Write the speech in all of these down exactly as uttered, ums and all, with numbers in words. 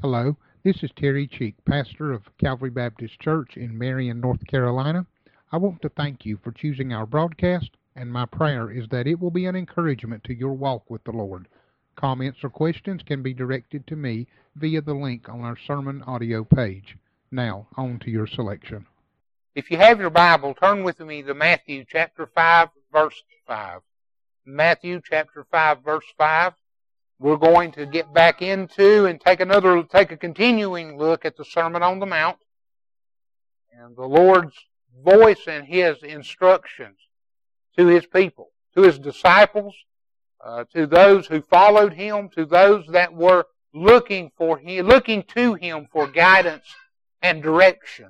Hello, this is Terry Cheek, pastor of Calvary Baptist Church in Marion, North Carolina. I want to thank you for choosing our broadcast, and my prayer is that it will be an encouragement to your walk with the Lord. Comments or questions can be directed to me via the link on our sermon audio page. Now, on to your selection. If you have your Bible, turn with me to Matthew chapter five, verse five. Matthew chapter five, verse five. We're going to get back into and take another, take a continuing look at the Sermon on the Mount and the Lord's voice and His instructions to His people, to His disciples, uh, to those who followed Him, to those that were looking for Him, looking to Him for guidance and direction.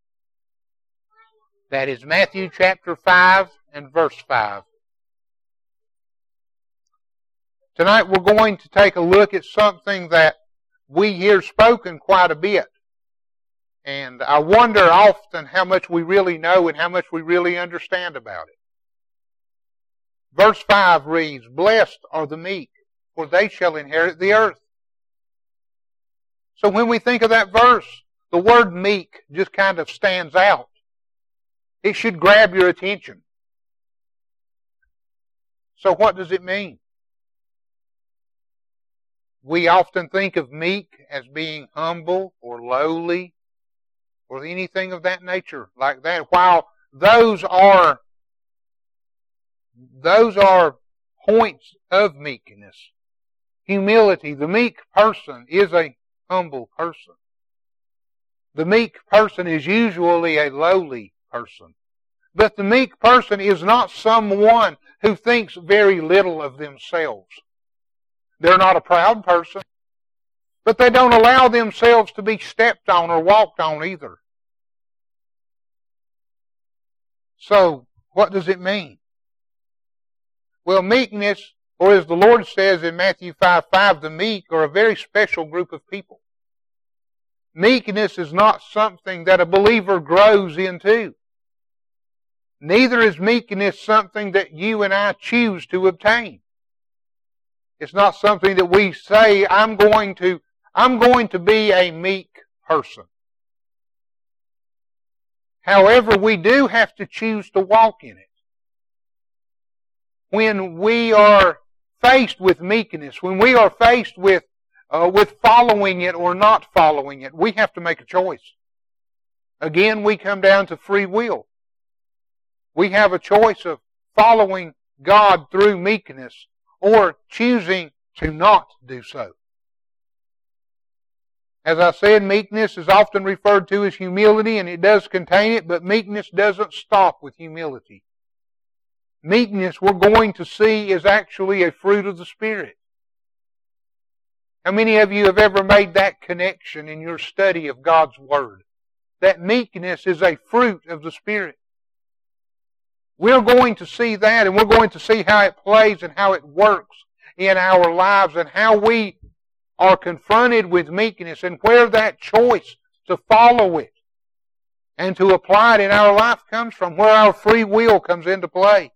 That is Matthew chapter five and verse five. Tonight we're going to take a look at something that we hear spoken quite a bit. And I wonder often how much we really know and how much we really understand about it. Verse five reads, "Blessed are the meek, for they shall inherit the earth." So when we think of that verse, the word meek just kind of stands out. It should grab your attention. So what does it mean? We often think of meek as being humble or lowly or anything of that nature like that. While those are, those are points of meekness. Humility. The meek person is a humble person. The meek person is usually a lowly person. But the meek person is not someone who thinks very little of themselves. They're not a proud person, but they don't allow themselves to be stepped on or walked on either. So, what does it mean? Well, meekness, or as the Lord says in Matthew five five, the meek are a very special group of people. Meekness is not something that a believer grows into. Neither is meekness something that you and I choose to obtain. It's not something that we say, I'm going to, I'm going to be a meek person. However, we do have to choose to walk in it. When we are faced with meekness, when we are faced with, uh, with following it or not following it, we have to make a choice. Again, we come down to free will. We have a choice of following God through meekness or choosing to not do so. As I said, meekness is often referred to as humility, and it does contain it, but meekness doesn't stop with humility. Meekness, we're going to see, is actually a fruit of the Spirit. How many of you have ever made that connection in your study of God's Word? That meekness is a fruit of the Spirit. We're going to see that, and we're going to see how it plays and how it works in our lives and how we are confronted with meekness and where that choice to follow it and to apply it in our life comes from, where our free will comes into play.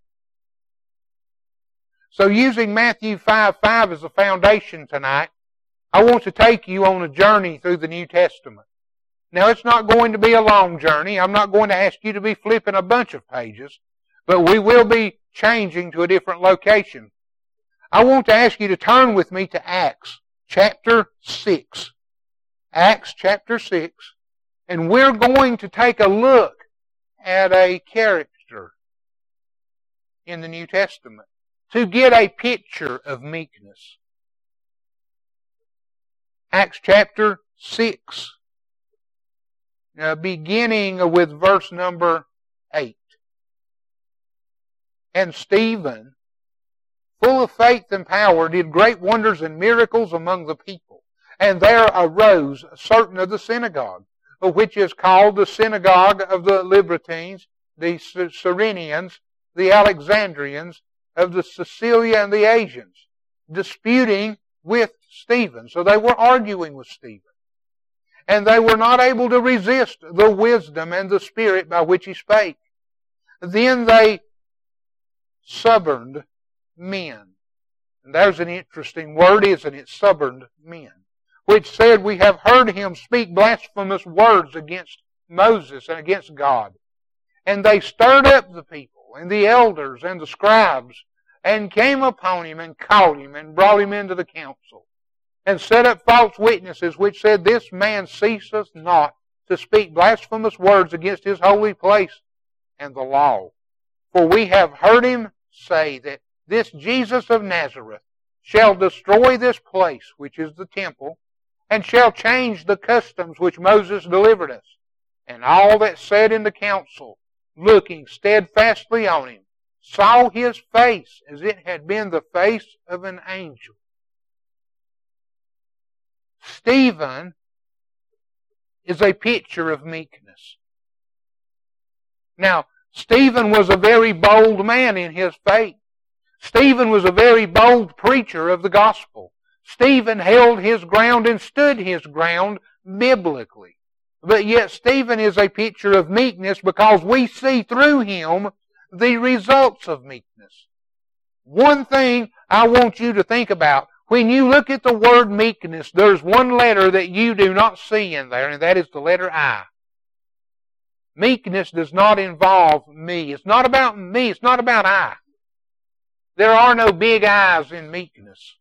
So using Matthew five five as a foundation tonight, I want to take you on a journey through the New Testament. Now, it's not going to be a long journey. I'm not going to ask you to be flipping a bunch of pages. But we will be changing to a different location. I want to ask you to turn with me to Acts chapter six. Acts chapter six. And we're going to take a look at a character in the New Testament to get a picture of meekness. Acts chapter six. Now, beginning with verse number eight. And Stephen, full of faith and power, did great wonders and miracles among the people. And there arose certain of the synagogue, which is called the synagogue of the Libertines, the Cyrenians, the Alexandrians, of the Sicilia and the Asians, disputing with Stephen. So they were arguing with Stephen. And they were not able to resist the wisdom and the spirit by which he spake. Then they suborned men. And there's an interesting word, isn't it? Suborned men. which said, we have heard him speak blasphemous words against Moses and against God. And they stirred up the people and the elders and the scribes and came upon him and caught him and brought him into the council and set up false witnesses which said, this man ceaseth not to speak blasphemous words against his holy place and the law. For we have heard him say that this Jesus of Nazareth shall destroy this place, which is the temple, and shall change the customs which Moses delivered us. And all that sat in the council, looking steadfastly on him, saw his face as it had been the face of an angel. Stephen is a picture of meekness. Now, Stephen was a very bold man in his faith. Stephen was a very bold preacher of the gospel. Stephen held his ground and stood his ground biblically. But yet Stephen is a picture of meekness because we see through him the results of meekness. One thing I want you to think about, when you look at the word meekness, there's one letter that you do not see in there, and that is the letter I. Meekness does not involve me. It's not about me. It's not about I. There are no big I's in meekness.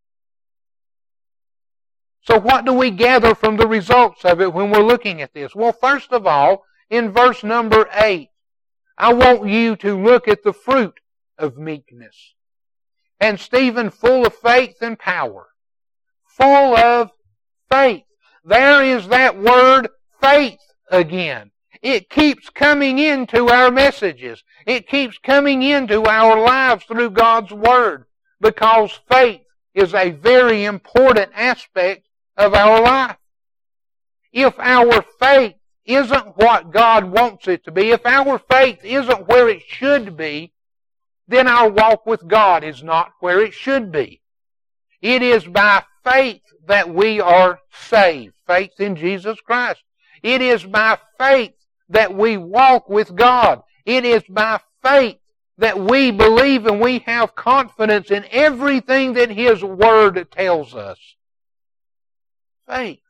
So what do we gather from the results of it when we're looking at this? Well, first of all, in verse number eight, I want you to look at the fruit of meekness. And Stephen, full of faith and power. Full of faith. There is that word faith again. It keeps coming into our messages. It keeps coming into our lives through God's Word. Because faith is a very important aspect of our life. If our faith isn't what God wants it to be, if our faith isn't where it should be, then our walk with God is not where it should be. It is by faith that we are saved. Faith in Jesus Christ. It is by faith that we walk with God. It is by faith that we believe and we have confidence in everything that His Word tells us. Faith.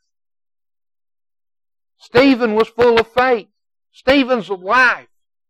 Stephen was full of faith. Stephen's life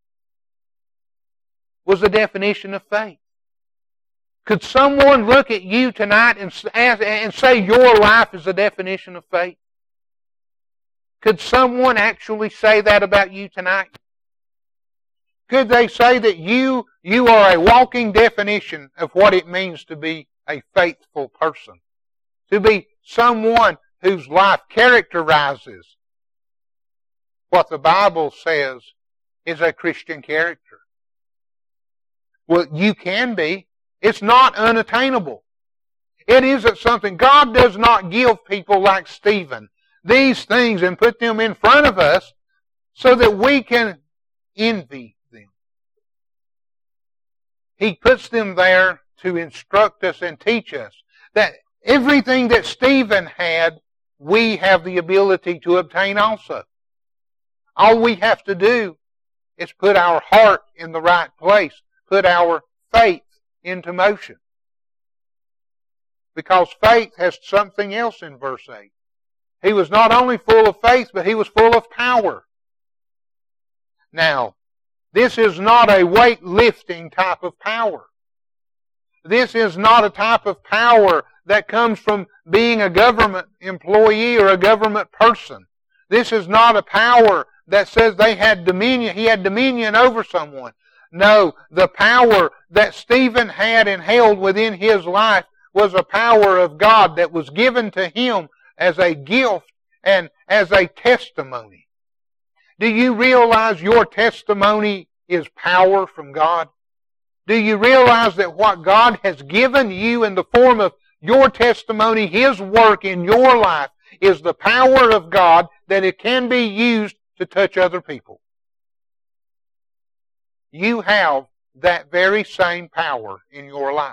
was the definition of faith. Could someone look at you tonight and, and say your life is the definition of faith? Could someone actually say that about you tonight? Could they say that you, you are a walking definition of what it means to be a faithful person? To be someone whose life characterizes what the Bible says is a Christian character? Well, you can be. It's not unattainable. It isn't something. God does not give people like Stephen these things and put them in front of us so that we can envy them. He puts them there to instruct us and teach us that everything that Stephen had, we have the ability to obtain also. All we have to do is put our heart in the right place, put our faith into motion. Because faith has something else in verse eight. He was not only full of faith, but he was full of power. Now, this is not a weightlifting type of power. This is not a type of power that comes from being a government employee or a government person. This is not a power that says they had dominion, he had dominion over someone. No, the power that Stephen had and held within his life was a power of God that was given to him as a gift and as a testimony. Do you realize your testimony is power from God? Do you realize that what God has given you in the form of your testimony, His work in your life, is the power of God that it can be used to touch other people? You have that very same power in your life.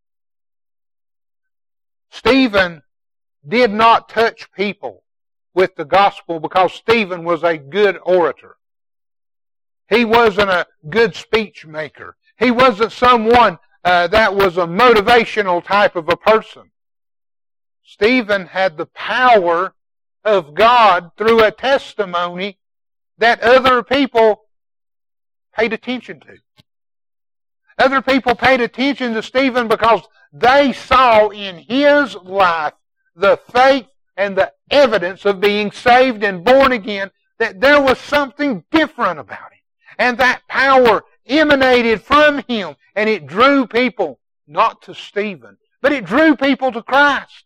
Stephen did not touch people with the gospel because Stephen was a good orator. He wasn't a good speech maker. He wasn't someone uh, that was a motivational type of a person. Stephen had the power of God through a testimony that other people paid attention to. Other people paid attention to Stephen because they saw in his life the faith and the evidence of being saved and born again, that there was something different about him. And that power emanated from him, and it drew people, not to Stephen, but it drew people to Christ.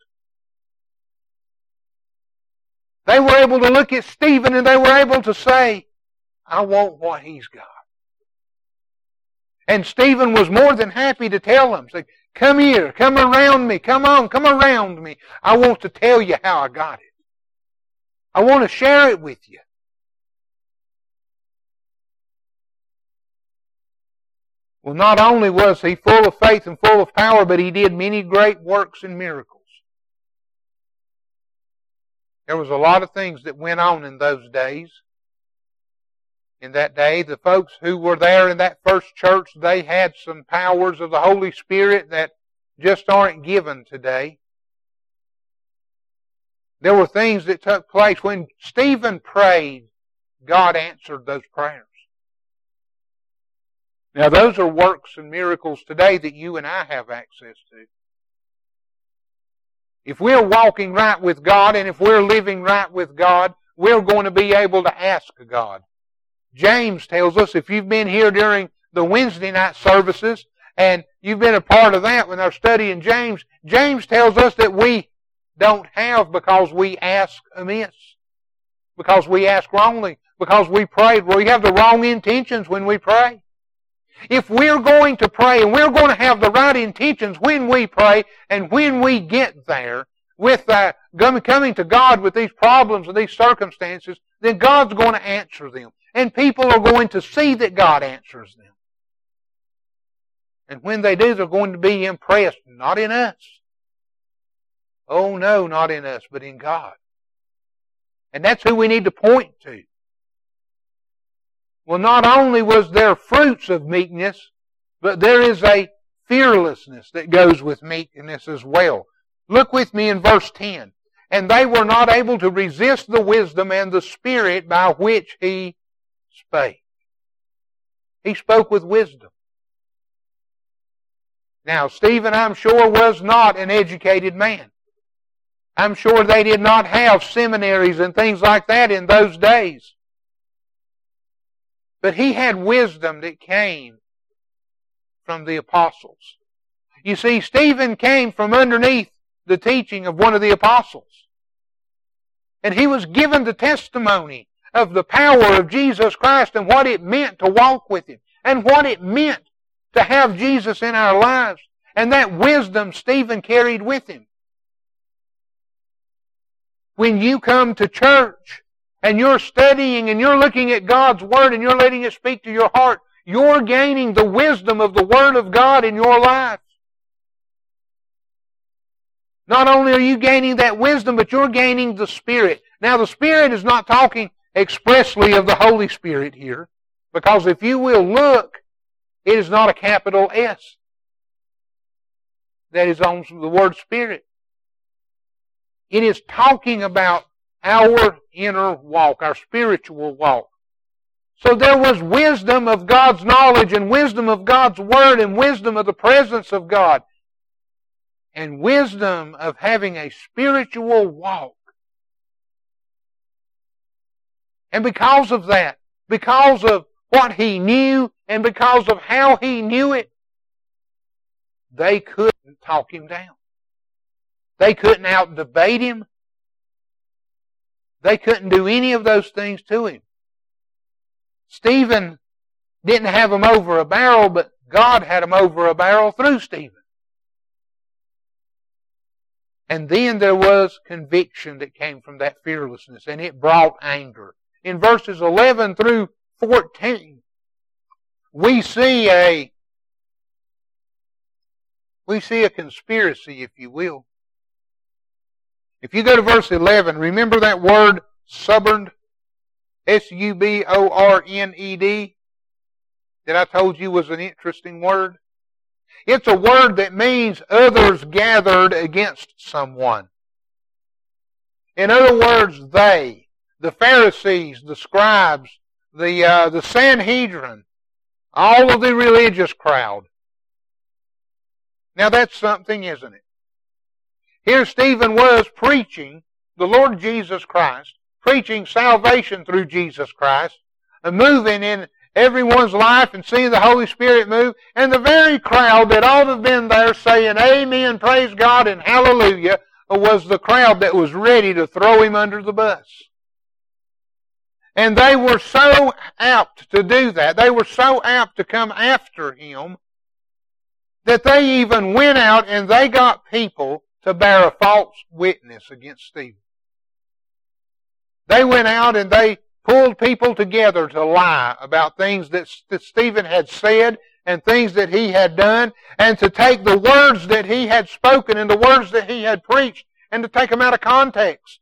They were able to look at Stephen and they were able to say, I want what he's got. And Stephen was more than happy to tell them, say, come here, come around me, come on, come around me. I want to tell you how I got it. I want to share it with you. Well, not only was he full of faith and full of power, but he did many great works and miracles. There was a lot of things that went on in those days. In that day, the folks who were there in that first church, they had some powers of the Holy Spirit that just aren't given today. There were things that took place. When Stephen prayed, God answered those prayers. Now, those are works and miracles today that you and I have access to. If we're walking right with God and if we're living right with God, we're going to be able to ask God. James tells us, if you've been here during the Wednesday night services and you've been a part of that when they're studying James, James tells us that we don't have because we ask amiss, because we ask wrongly, because we prayed. Well, we have the wrong intentions when we pray. If we're going to pray and we're going to have the right intentions when we pray and when we get there with uh, coming to God with these problems and these circumstances, then God's going to answer them. And people are going to see that God answers them. And when they do, they're going to be impressed, not in us. Oh no, not in us, but in God. And that's who we need to point to. Well, not only was there fruits of meekness, but there is a fearlessness that goes with meekness as well. Look with me in verse ten. And they were not able to resist the wisdom and the spirit by which he spake. He spoke with wisdom. Now, Stephen, I'm sure, was not an educated man. I'm sure they did not have seminaries and things like that in those days. But he had wisdom that came from the apostles. You see, Stephen came from underneath the teaching of one of the apostles. And he was given the testimony of the power of Jesus Christ and what it meant to walk with Him and what it meant to have Jesus in our lives. And that wisdom Stephen carried with him. When you come to church and you're studying and you're looking at God's Word and you're letting it speak to your heart, you're gaining the wisdom of the Word of God in your life. Not only are you gaining that wisdom, but you're gaining the Spirit. Now, the Spirit is not talking expressly of the Holy Spirit here, because if you will look, it is not a capital S that is on the word Spirit. It is talking about our inner walk, our spiritual walk. So there was wisdom of God's knowledge and wisdom of God's Word and wisdom of the presence of God and wisdom of having a spiritual walk. And because of that, because of what he knew and because of how he knew it, they couldn't talk him down. They couldn't out-debate him. They couldn't do any of those things to him. Stephen didn't have him over a barrel, but God had him over a barrel through Stephen. And then there was conviction that came from that fearlessness, and it brought anger. In verses eleven through fourteen, we see a we see a conspiracy, if you will. If you go to verse eleven, remember that word subborned, S U B O R N E D, that I told you was an interesting word? It's a word that means others gathered against someone. In other words, they, the Pharisees, the scribes, the, uh, the Sanhedrin, all of the religious crowd. Now that's something, isn't it? Here Stephen was preaching the Lord Jesus Christ, preaching salvation through Jesus Christ, and moving in everyone's life and seeing the Holy Spirit move, and the very crowd that ought to have been there saying amen, praise God, and hallelujah, was the crowd that was ready to throw him under the bus. And they were so apt to do that. They were so apt to come after him that they even went out and they got people to bear a false witness against Stephen. They went out and they pulled people together to lie about things that, that Stephen had said and things that he had done, and to take the words that he had spoken and the words that he had preached and to take them out of context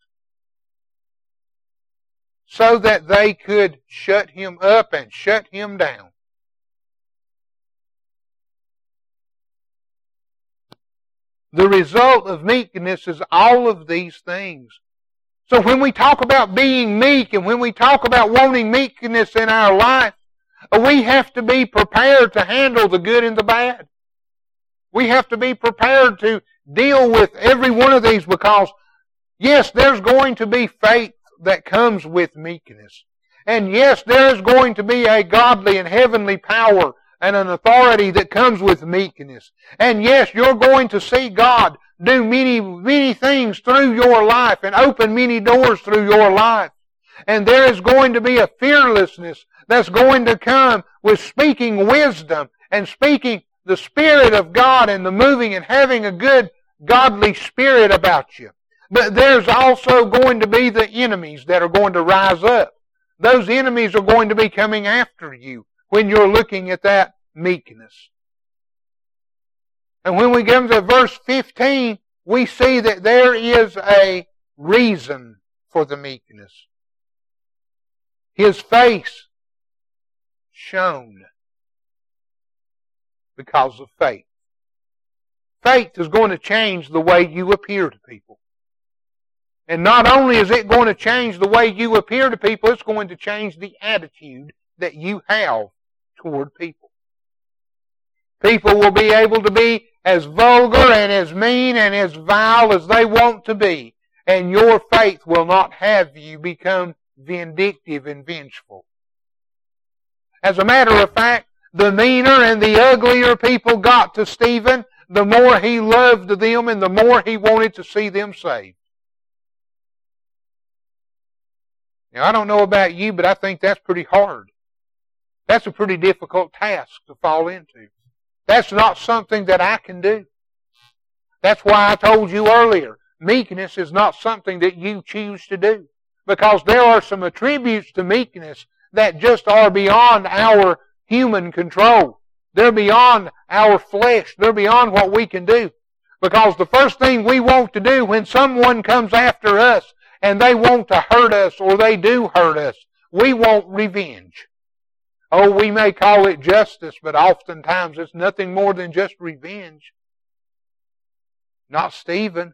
so that they could shut him up and shut him down. The result of meekness is all of these things. So when we talk about being meek and when we talk about wanting meekness in our life, we have to be prepared to handle the good and the bad. We have to be prepared to deal with every one of these because, yes, there's going to be faith that comes with meekness. And yes, there is going to be a godly and heavenly power and an authority that comes with meekness. And yes, you're going to see God do many, many things through your life and open many doors through your life. And there is going to be a fearlessness that's going to come with speaking wisdom and speaking the Spirit of God and the moving and having a good godly spirit about you. But there's also going to be the enemies that are going to rise up. Those enemies are going to be coming after you when you're looking at that meekness. And when we come to verse fifteen, we see that there is a reason for the meekness. His face shone because of faith. Faith is going to change the way you appear to people. And not only is it going to change the way you appear to people, it's going to change the attitude that you have toward people. People will be able to be as vulgar and as mean and as vile as they want to be, and your faith will not have you become vindictive and vengeful. As a matter of fact, the meaner and the uglier people got to Stephen, the more he loved them and the more he wanted to see them saved. Now, I don't know about you, but I think that's pretty hard. That's a pretty difficult task to fall into. That's not something that I can do. That's why I told you earlier, meekness is not something that you choose to do. Because there are some attributes to meekness that just are beyond our human control. They're beyond our flesh. They're beyond what we can do. Because the first thing we want to do when someone comes after us and they want to hurt us or they do hurt us, we want revenge. Oh, we may call it justice, but oftentimes it's nothing more than just revenge. Not Stephen.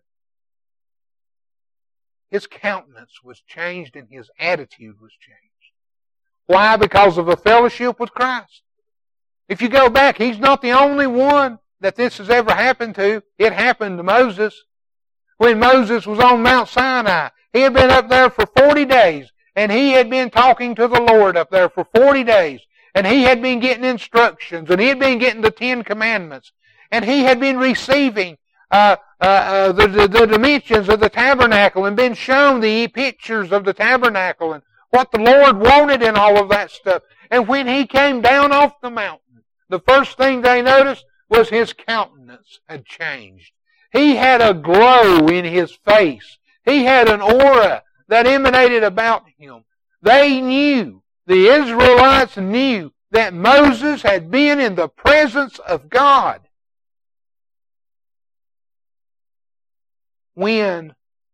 His countenance was changed and his attitude was changed. Why? Because of a fellowship with Christ. If you go back, he's not the only one that this has ever happened to. It happened to Moses. When Moses was on Mount Sinai, he had been up there for forty days. And he had been talking to the Lord up there for forty days. And he had been getting instructions. And he had been getting the Ten Commandments. And he had been receiving uh, uh, uh, the, the, the dimensions of the tabernacle and been shown the pictures of the tabernacle and what the Lord wanted and all of that stuff. And when he came down off the mountain, the first thing they noticed was his countenance had changed. He had a glow in his face. He had an aura that emanated about him. They knew, the Israelites knew, that Moses had been in the presence of God. When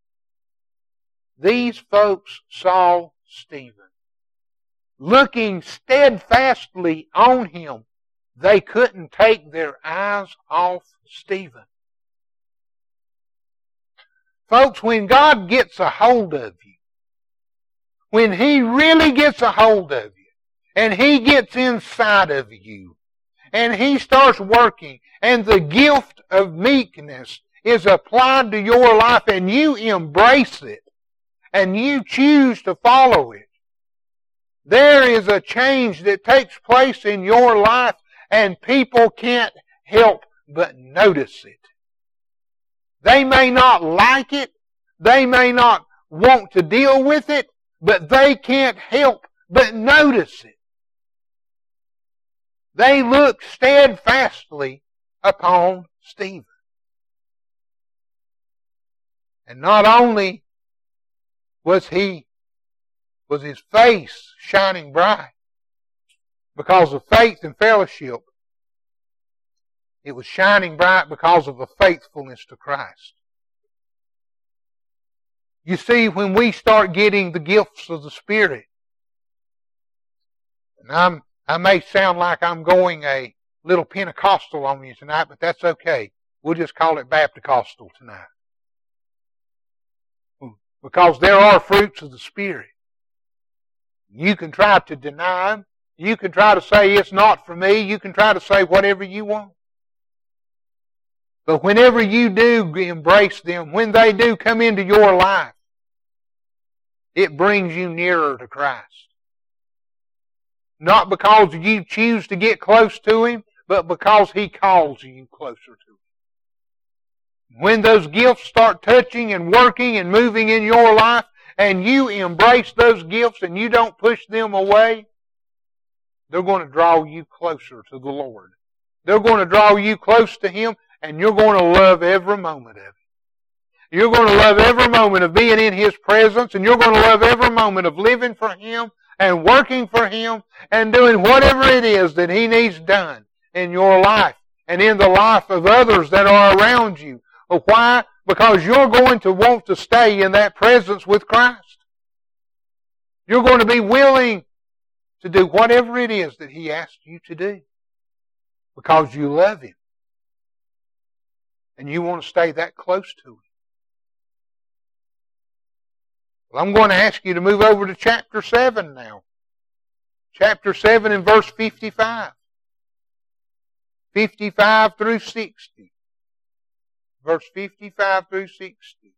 these folks saw Stephen looking steadfastly on him, they couldn't take their eyes off Stephen. Folks, when God gets a hold of you, when He really gets a hold of you, and He gets inside of you, and He starts working, and the gift of meekness is applied to your life, and you embrace it, and you choose to follow it, there is a change that takes place in your life, and people can't help but notice it. They may not like it, they may not want to deal with it, but they can't help but notice it. They look steadfastly upon Stephen. And not only was he, was his face shining bright because of faith and fellowship, it was shining bright because of the faithfulness to Christ. You see, when we start getting the gifts of the Spirit, and I'm, I may sound like I'm going a little Pentecostal on you tonight, but that's okay. We'll just call it Baptist-costal tonight. Because there are fruits of the Spirit. You can try to deny them. You can try to say it's not for me. You can try to say whatever you want. But whenever you do embrace them, when they do come into your life, it brings you nearer to Christ. Not because you choose to get close to Him, but because He calls you closer to Him. When those gifts start touching and working and moving in your life, and you embrace those gifts and you don't push them away, they're going to draw you closer to the Lord. They're going to draw you close to Him, and you're going to love every moment of it. You're going to love every moment of being in His presence, and you're going to love every moment of living for Him and working for Him and doing whatever it is that He needs done in your life and in the life of others that are around you. Why? Because you're going to want to stay in that presence with Christ. You're going to be willing to do whatever it is that He asks you to do because you love Him. And you want to stay that close to Him. Well, I'm going to ask you to move over to chapter seven now. Chapter seven and verse fifty-five. fifty-five through sixty. Verse fifty-five through sixty.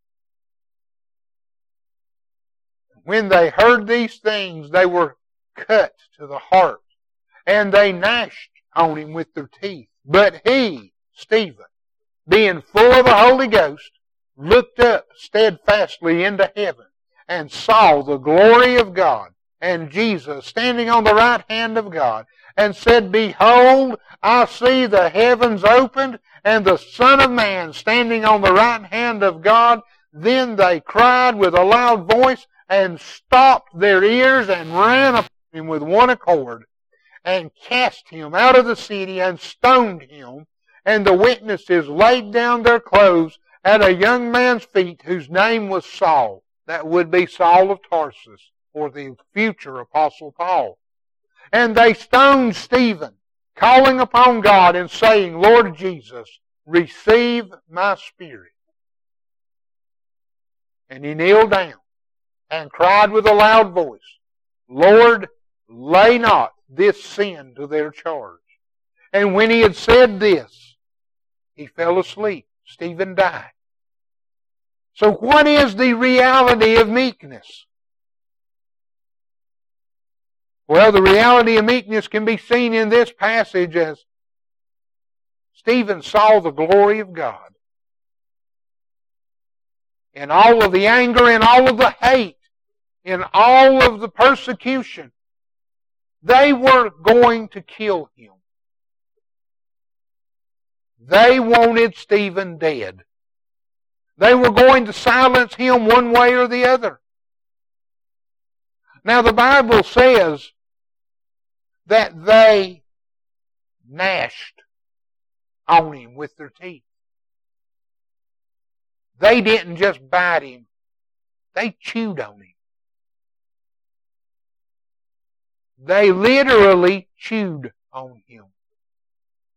When they heard these things, they were cut to the heart, and they gnashed on him with their teeth. But he, Stephen, being full of the Holy Ghost, looked up steadfastly into heaven, and saw the glory of God, and Jesus standing on the right hand of God, and said, Behold, I see the heavens opened, and the Son of Man standing on the right hand of God. Then they cried with a loud voice, and stopped their ears, and ran upon him with one accord, and cast him out of the city, and stoned him. And the witnesses laid down their clothes at a young man's feet, whose name was Saul. That would be Saul of Tarsus, or the future Apostle Paul. And they stoned Stephen, calling upon God and saying, Lord Jesus, receive my spirit. And he kneeled down and cried with a loud voice, Lord, lay not this sin to their charge. And when he had said this, he fell asleep. Stephen died. So what is the reality of meekness? Well, the reality of meekness can be seen in this passage as Stephen saw the glory of God. In all of the anger, in all of the hate, in all of the persecution, they were going to kill him. They wanted Stephen dead. They were going to silence him one way or the other. Now the Bible says that they gnashed on him with their teeth. They didn't just bite him. They chewed on him. They literally chewed on him.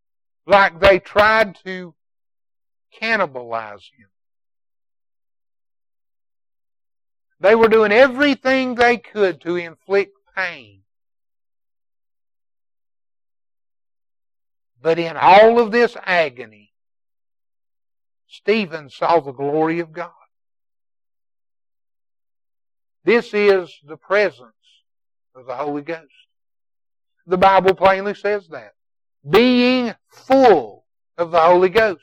Like they tried to cannibalize him. They were doing everything they could to inflict pain. But in all of this agony, Stephen saw the glory of God. This is the presence of the Holy Ghost. The Bible plainly says that. Being full of the Holy Ghost.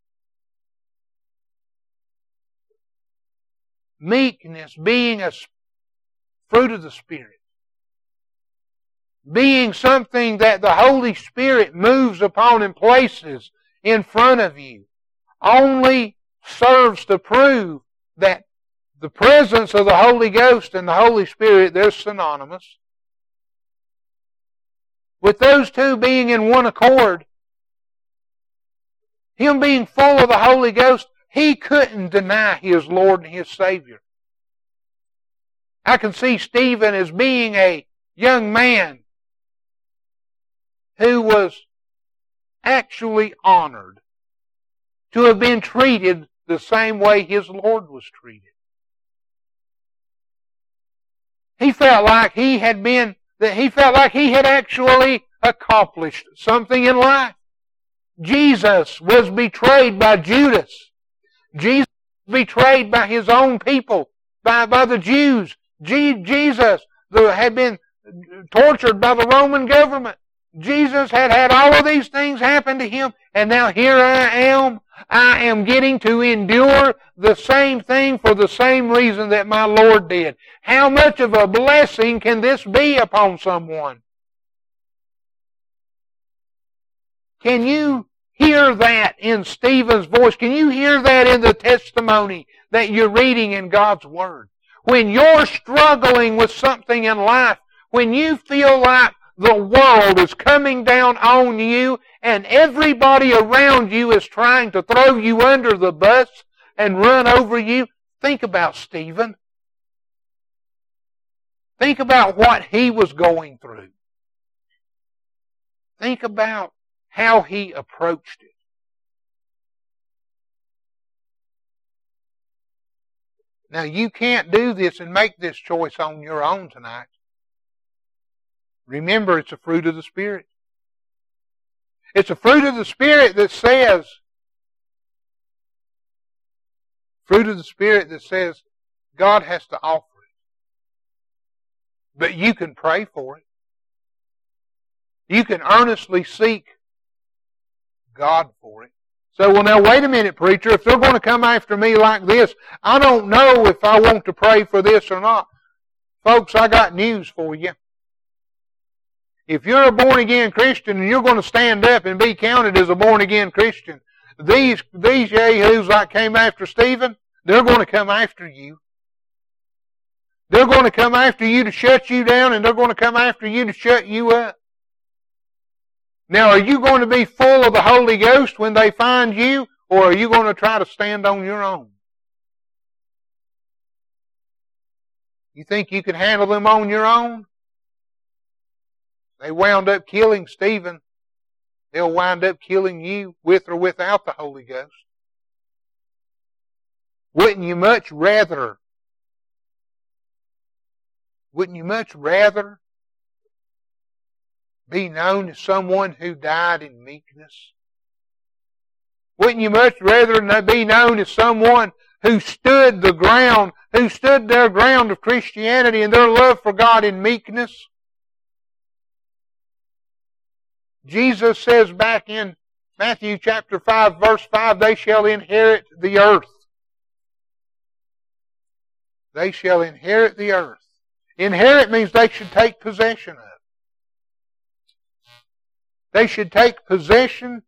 Meekness being a fruit of the Spirit. Being something that the Holy Spirit moves upon and places in front of you only serves to prove that the presence of the Holy Ghost and the Holy Spirit, they're synonymous. With those two being in one accord, Him being full of the Holy Ghost, He couldn't deny His Lord and His Savior. I can see Stephen as being a young man who was actually honored to have been treated the same way his Lord was treated. He felt like he had been, that he felt like he had actually accomplished something in life. Jesus was betrayed by Judas. Jesus was betrayed by His own people, by, by the Jews. Je- Jesus the, had been tortured by the Roman government. Jesus had had all of these things happen to Him, and now here I am. I am getting to endure the same thing for the same reason that my Lord did. How much of a blessing can this be upon someone? Can you hear that in Stephen's voice? Can you hear that in the testimony that you're reading in God's Word? When you're struggling with something in life, when you feel like the world is coming down on you and everybody around you is trying to throw you under the bus and run over you, think about Stephen. Think about what he was going through. Think about how he approached it. Now, you can't do this and make this choice on your own tonight. Remember, it's a fruit of the Spirit. It's a fruit of the Spirit that says, fruit of the Spirit that says God has to offer it. But you can pray for it. You can earnestly seek God for it. So, well, now wait a minute, preacher. If they're going to come after me like this, I don't know if I want to pray for this or not. Folks, I got news for you. If you're a born-again Christian and you're going to stand up and be counted as a born-again Christian, these, these yahoos like came after Stephen, they're going to come after you. They're going to come after you to shut you down, and they're going to come after you to shut you up. Now, are you going to be full of the Holy Ghost when they find you, or are you going to try to stand on your own? You think you can handle them on your own? They wound up killing Stephen. They'll wind up killing you with or without the Holy Ghost. Wouldn't you much rather, wouldn't you much rather be known as someone who died in meekness? Wouldn't you much rather be known as someone who stood the ground, who stood their ground of Christianity and their love for God in meekness? Jesus says back in Matthew chapter five, verse five, they shall inherit the earth. They shall inherit the earth. Inherit means they should take possession of. They should take possession,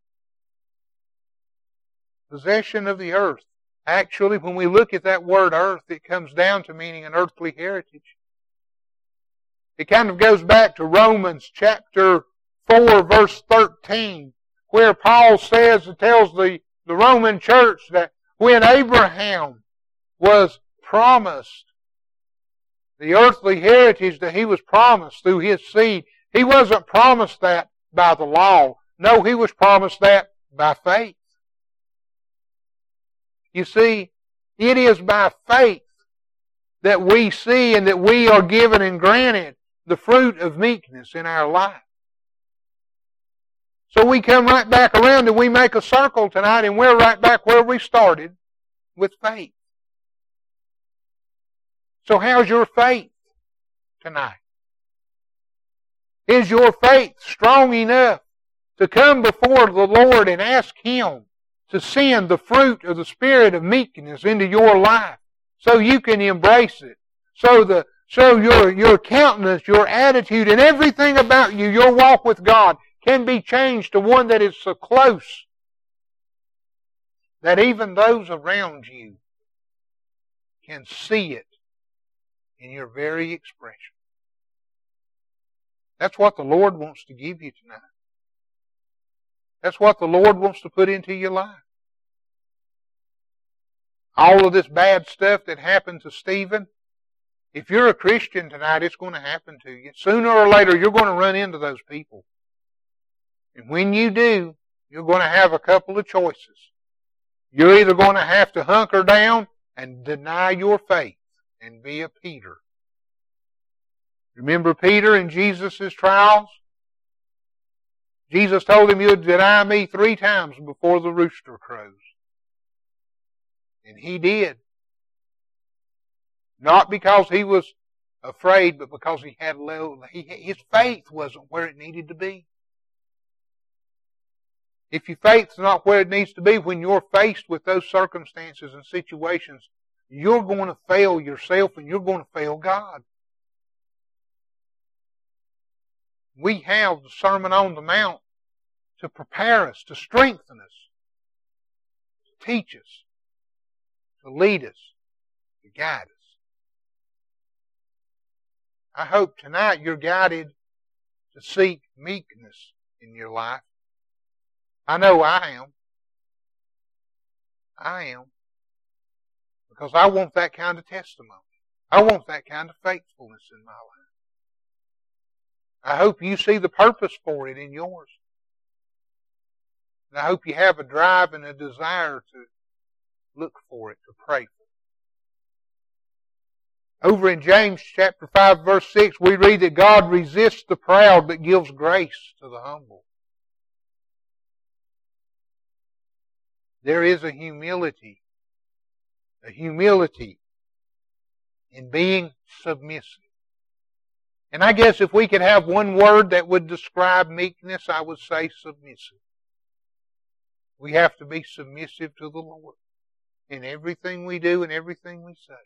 possession of the earth. Actually, when we look at that word earth, it comes down to meaning an earthly heritage. It kind of goes back to Romans chapter four, verse thirteen, where Paul says, and tells the, the Roman church that when Abraham was promised the earthly heritage that he was promised through his seed, he wasn't promised that by the law. No, he was promised that by faith. You see, it is by faith that we see and that we are given and granted the fruit of meekness in our life. So we come right back around and we make a circle tonight, and we're right back where we started, with faith. So how's your faith tonight? Is your faith strong enough to come before the Lord and ask Him to send the fruit of the Spirit of meekness into your life so you can embrace it? So the so your your countenance, your attitude, and everything about you, your walk with God, can be changed to one that is so close that even those around you can see it in your very expression. That's what the Lord wants to give you tonight. That's what the Lord wants to put into your life. All of this bad stuff that happened to Stephen, if you're a Christian tonight, it's going to happen to you. Sooner or later, you're going to run into those people. And when you do, you're going to have a couple of choices. You're either going to have to hunker down and deny your faith and be a Peter. Remember Peter in Jesus' trials? Jesus told him, you'll deny me three times before the rooster crows. And he did. Not because he was afraid, but because he had low, he, his faith wasn't where it needed to be. If your faith's not where it needs to be, when you're faced with those circumstances and situations, you're going to fail yourself and you're going to fail God. We have the Sermon on the Mount to prepare us, to strengthen us, to teach us, to lead us, to guide us. I hope tonight you're guided to seek meekness in your life. I know I am. I am. Because I want that kind of testimony. I want that kind of faithfulness in my life. I hope you see the purpose for it in yours. And I hope you have a drive and a desire to look for it, to pray for it. Over in James chapter five, verse six, we read that God resists the proud but gives grace to the humble. There is a humility, a humility in being submissive. And I guess if we could have one word that would describe meekness, I would say submissive. We have to be submissive to the Lord in everything we do and everything we say.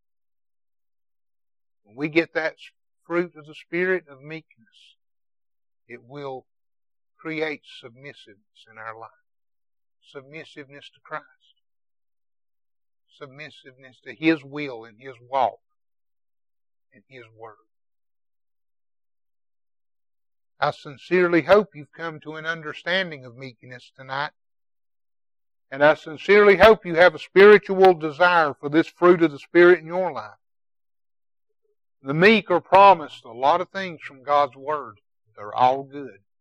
When we get that fruit of the Spirit of meekness, it will create submissiveness in our life. Submissiveness to Christ. Submissiveness to His will and His walk and His word. I sincerely hope you've come to an understanding of meekness tonight. And I sincerely hope you have a spiritual desire for this fruit of the Spirit in your life. The meek are promised a lot of things from God's Word. They're all good.